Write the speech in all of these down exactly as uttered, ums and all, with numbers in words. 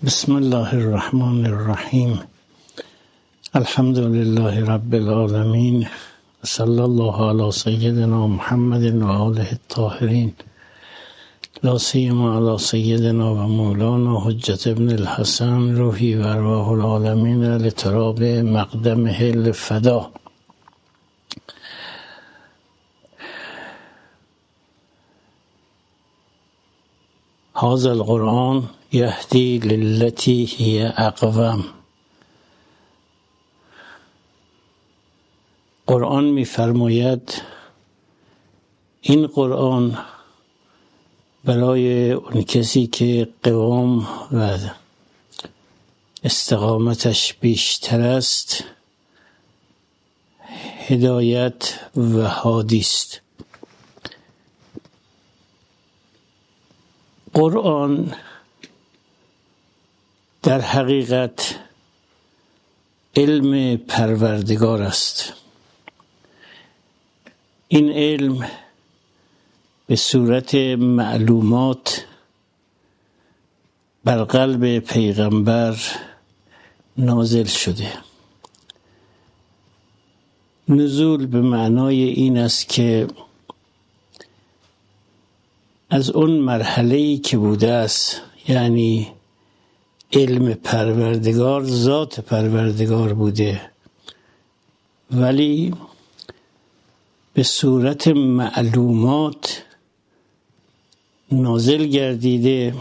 بسم الله الرحمن الرحیم. الحمد لله رب العالمین، صلی الله علی سیدنا محمد و آله الطاهرین، لا سیما علی سیدنا و مولانا حجت ابن الحسن روحی و ارواح العالمین لتراب مقدمه الفدا. هذا القرآن یهدی للتی هی اقوم. قرآن می‌فرماید این قرآن برای اون کسی که قوام و استقامتش بیشتر است هدایت و هادی است. قرآن در حقیقت علم پروردگار است. این علم به صورت معلومات بر قلب پیغمبر نازل شده. نزول به معنای این است که از اون مرحله‌ای که بوده است، یعنی علم پروردگار، ذات پروردگار بوده، ولی به صورت معلومات نازل گردیده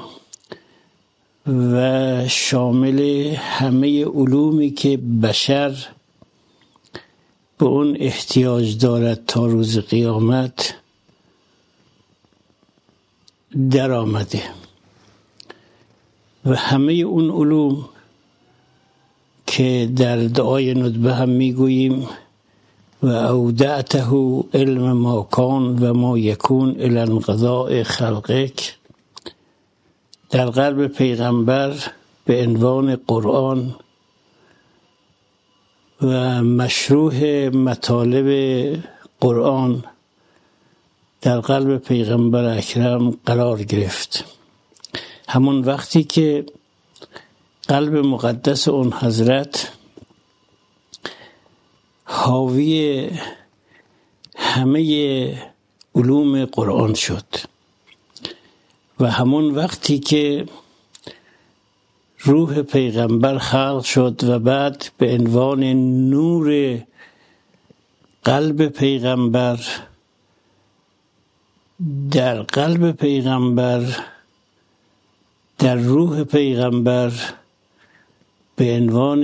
و شامل همه علومی که بشر به اون احتیاج دارد تا روز قیامت در آمده. و همه اون علوم که در دعای ندبه هم میگوییم و اودعته علم ما کان و ما یکون الی انقضاء خلقک، در قلب پیغمبر به عنوان قرآن و مشروح مطالب قرآن در قلب پیغمبر اکرم قرار گرفت. همون وقتی که قلب مقدس اون حضرت حاوی همه علوم قرآن شد و همون وقتی که روح پیغمبر خلق شد و بعد به عنوان نور قلب پیغمبر در قلب پیغمبر در روح پیغمبر به عنوان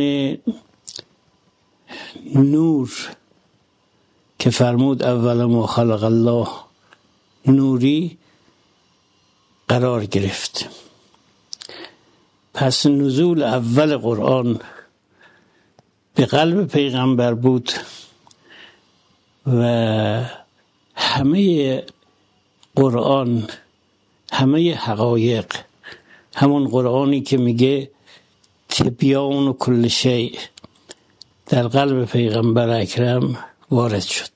نور که فرمود اول ما خلق الله نوری قرار گرفت. پس نزول اول قرآن به قلب پیغمبر بود و همه قرآن، همه حقایق، همون قرآنی که میگه تبیان و کل شیء، در قلب پیغمبر اکرم وارد شد.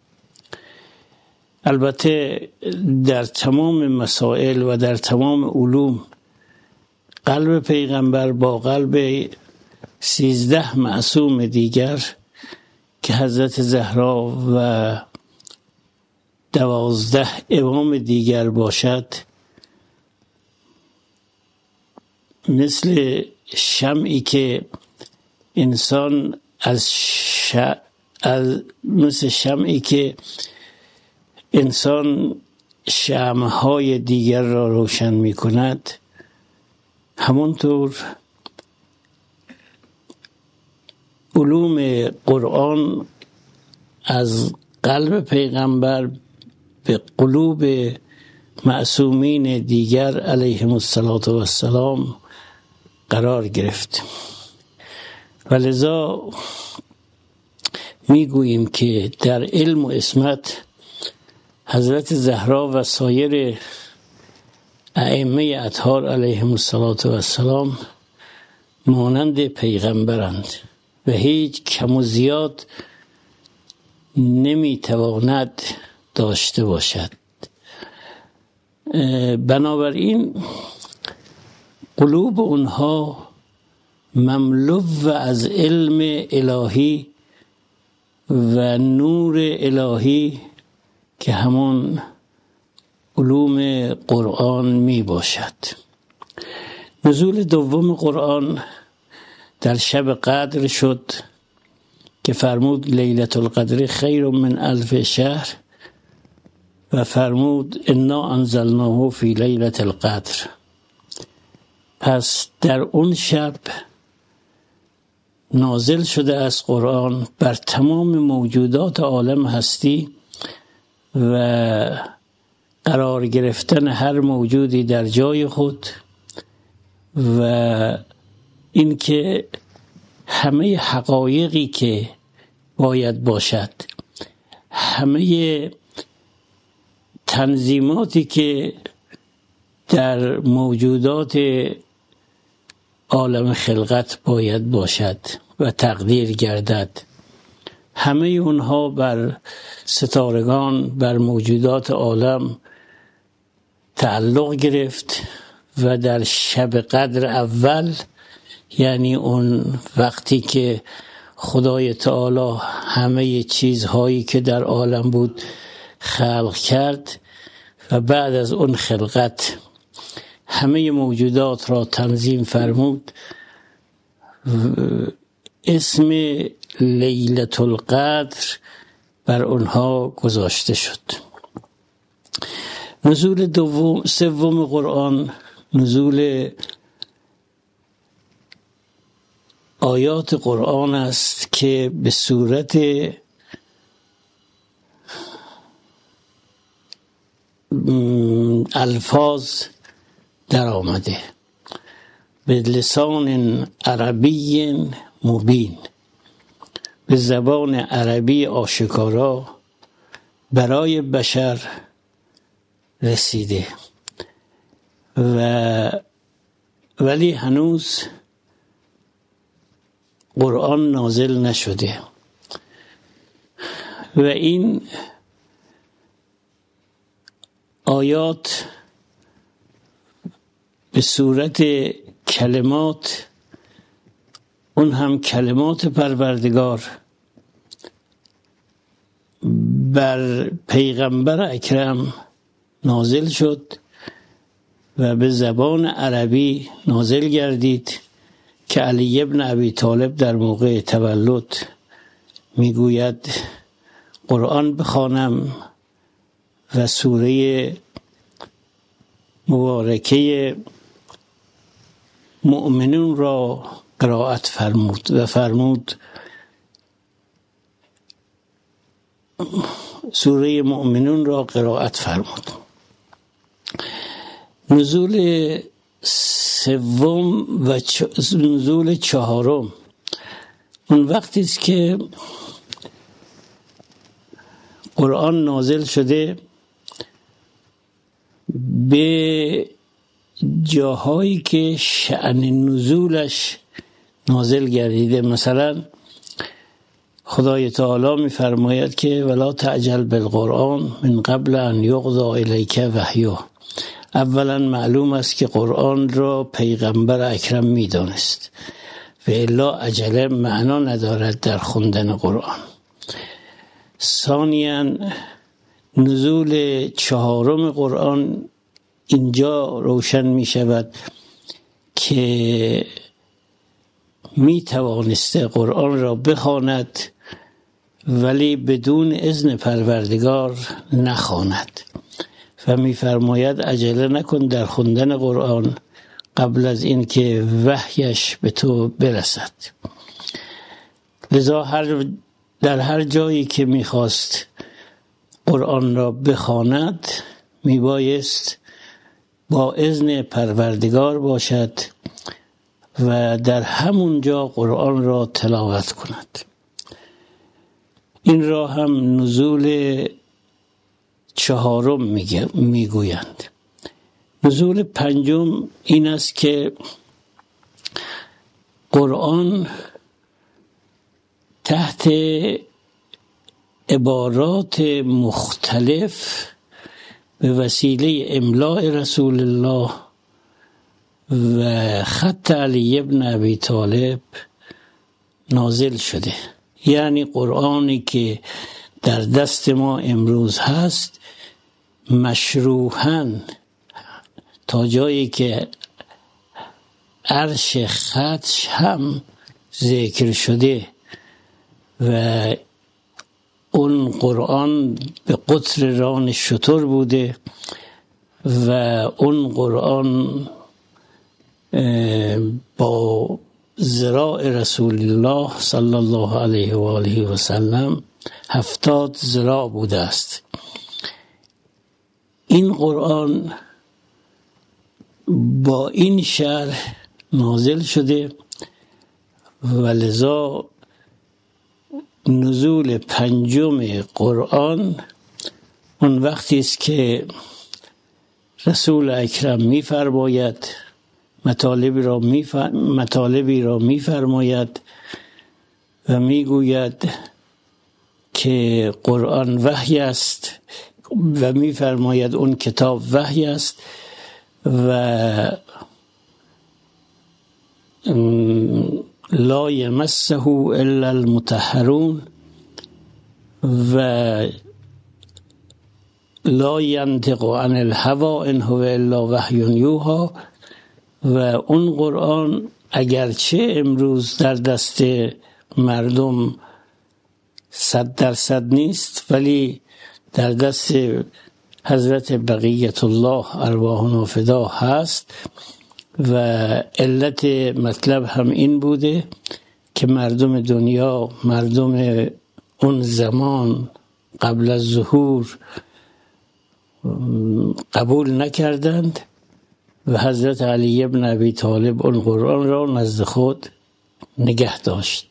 البته در تمام مسائل و در تمام علوم قلب پیغمبر با قلب سیزده معصوم دیگر که حضرت زهرا و دوازده امام دیگر باشد، مثل شمعی که انسان از, ش... از مثل شمعی که انسان شمعهای دیگر را روشن می کند، همونطور علوم قرآن از قلب پیغمبر به قلوب معصومین دیگر علیهم السلام قرار گرفت. ولذا میگوییم که در علم و عصمت حضرت زهرا و سایر ائمه اطهار علیهم السلام مانند پیغمبرند و هیچ کم و زیاد نمیتواند داشته باشد. بنابراین قلوب اونها مملو از علم الهی و نور الهی که همون علوم قرآن می باشد. نزول دوم قرآن در شب قدر شد که فرمود لیلة القدر خیر من الف شهر و فرمود انا انزلناه فی لیلة القدر. پس در اون شب نازل شده از قرآن بر تمام موجودات عالم هستی و قرار گرفتن هر موجودی در جای خود و اینکه همه حقایقی که باید باشد، همه تنظیماتی که در موجودات عالم خلقت باید باشد و تقدیر گردد، همه اونها بر ستارگان، بر موجودات عالم تعلق گرفت و در شب قدر اول، یعنی اون وقتی که خدای تعالی همه چیزهایی که در عالم بود خلق کرد و بعد از اون خلقت همه موجودات را تنظیم فرمود، اسم لیلة القدر بر اونها گذاشته شد. نزول دوم سوم قرآن نزول آیات قرآن است که به صورت الفاظ در آمده، به لسان عربی مبین، به زبان عربی آشکارا برای بشر رسیده و ولی هنوز قرآن نازل نشده و این آیات به صورت کلمات، اون هم کلمات پروردگار، بر پیغمبر اکرم نازل شد و به زبان عربی نازل گردید که علی ابن ابی طالب در موقع تولد میگوید قرآن بخوانم و سوره مبارکه مؤمنون را قرائت فرمود و فرمود سوره مؤمنون را قرائت فرمود. نزول سوم و چ... نزول چهارم اون وقتی است که قرآن نازل شده به جاهایی که شأن نزولش نازل گردیده. مثلا خدای تعالی می فرماید که ولا تعجل بالقرآن من قبل ان یقضی الیک وحیه. اولا معلوم است که قرآن را پیغمبر اکرم می دانست و الا عجله معنا ندارد در خوندن قرآن. ثانیاً نزول چهارم قرآن اینجا روشن می شود که می توانسته قرآن را بخواند ولی بدون اذن پروردگار نخواند و می فرماید عجله نکن در خوندن قرآن قبل از این که وحیش به تو برسد. لذا هر در هر جایی که می خواست قرآن را بخواند می بایست با اذن پروردگار باشد و در همون جا قرآن را تلاوت کند. این را هم نزول چهارم میگویند. نزول پنجم این است که قرآن تحت عبارات مختلف به وسیله املاء رسول الله و خط علی ابن ابی طالب نازل شده. یعنی قرآنی که در دست ما امروز هست مشروحاً تا جایی که عرش خطش هم ذکر شده و اون قرآن به قطر ران شتر بوده و اون قرآن با ذراع رسول الله صلی الله علیه و آله و سلم هفتاد ذراع بوده است. این قرآن با این شرح نازل شده و لذا نزول پنجم قرآن اون وقتی است که رسول اکرم می فرماید مطالبی را می فر... مطالبی را می فرماید و می گوید که قرآن وحی است و می فرماید اون کتاب وحی است و لا یمسه الا المطهرون و لا ینطق عن الهوی ان هو الا وحی یوحی. و اون قرآن اگرچه امروز در دست مردم صد درصد نیست ولی در دست حضرت بقیت الله ارواحنا فدا هست و علت مطلب هم این بوده که مردم دنیا مردم اون زمان قبل از ظهور قبول نکردند و حضرت علی ابن ابی طالب اون قرآن را نزد خود نگه داشت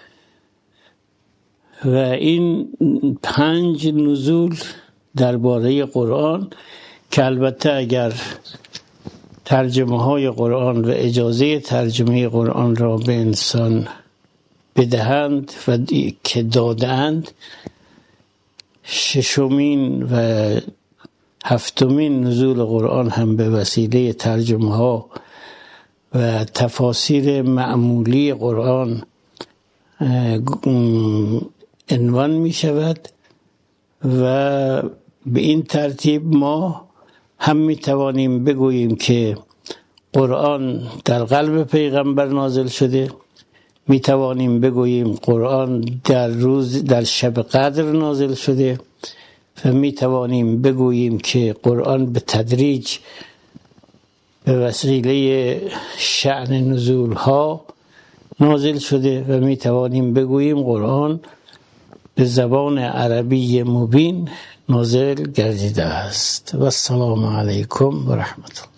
و این پنج نزول درباره قرآن که البته اگر ترجمه های قرآن و اجازه ترجمه قرآن را به انسان بدهند و که دادند ششمین و هفتمین نزول قرآن هم به وسیله ترجمه ها و تفاسیر معمولی قرآن عنوان می شود و به این ترتیب ما هم می توانیم بگوییم که قرآن در قلب پیغمبر نازل شده، می توانیم بگوییم قرآن در روز در شب قدر نازل شده و می توانیم بگوییم که قرآن به تدریج به وسیله شأن نزول ها نازل شده و می توانیم بگوییم قرآن به زبان عربی مبین نازل گردیده است. و السلام علیکم و رحمت الله.